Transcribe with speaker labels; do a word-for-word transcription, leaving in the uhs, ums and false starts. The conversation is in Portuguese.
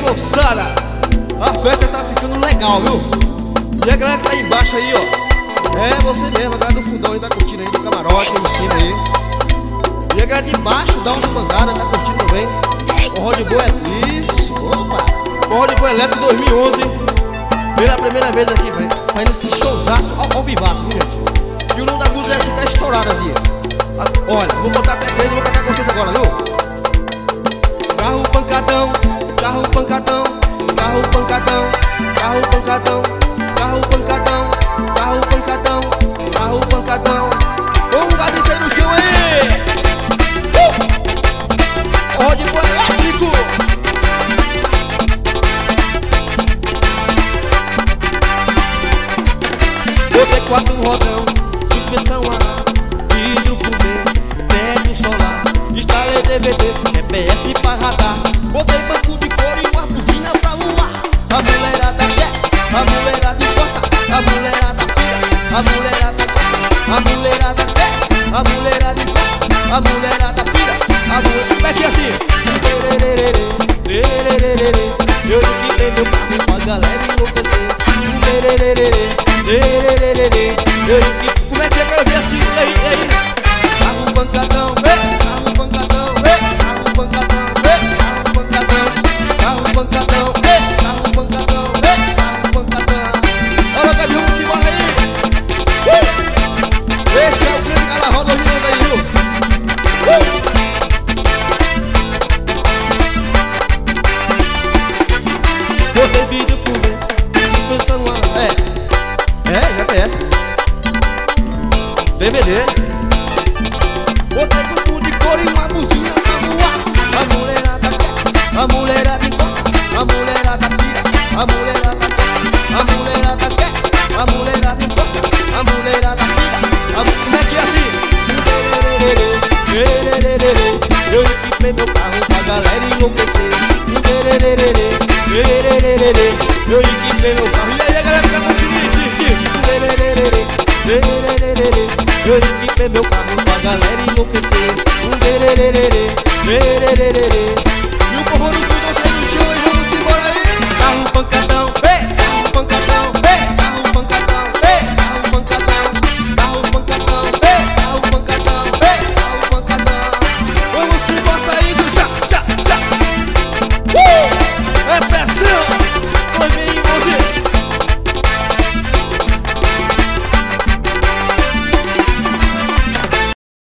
Speaker 1: moçada, a festa tá ficando legal, viu? E a galera que tá aí embaixo aí, ó, é você mesmo, a galera do fundão aí tá curtindo aí, do camarote aí em cima aí. E a galera de baixo dá uma mandada, tá curtindo também. Forró de Boi Isso, opa! Forró de Boi Elétrico dois mil e onze. Pela primeira vez aqui, velho, fazendo esse showzaço ao, ao vivaço, viu, gente? E o nome da música é assim, tá estourado assim. Olha, vou botar até três e vou cantar com vocês agora, viu? Carro pancadão, carro pancadão, carro pancadão, carro pancadão, carro pancadão, carro pancadão, carro pancadão. Vamos um gabiceiro no chão aí! Uh! Forró de Boi Elétrico! Botei quatro rodão, suspensão a ar, vidro fumê, teto solar, instalei D V D, G P S pra radar. Botei banco de couro e uma buzina pra voar. A mulherada quer, a mulherada encosta, a mulherada pira, a mulherada gosta, a mulherada quer, a mulherada encosta, a mulherada pira, a mulherada... Como é que é assim? Eu equipei meu carro pra galera enlouquecer. Eu equipei... Como é que é? Quero ver assim, e aí, e aí? Carro pancadão, carro pancadão, carro pancadão, carro pancadão, carro pancadão, carro pancadão, carro pancadão. Olha o caminhão, se embora aí. uh! Esse é o grande Carnaval dois mil e onze aí, viu? Uh! Botei vídeo fumê, suspensão a ar, é, é, G P S, D V D. Botei tudo de couro e uma buzina pra voar. A mulherada quer, a mulherada encosta, a mulherada pira, a mulherada gosta, a mulherada quer, a mulherada encosta, a mulherada pira, a... Como é que é assim? Eu equipei meu carro pra galera enlouquecer. Eu equipei meu carro. E aí a galera fica curtindo. Eu equipei meu carro pra galera enlouquecer. E o povo no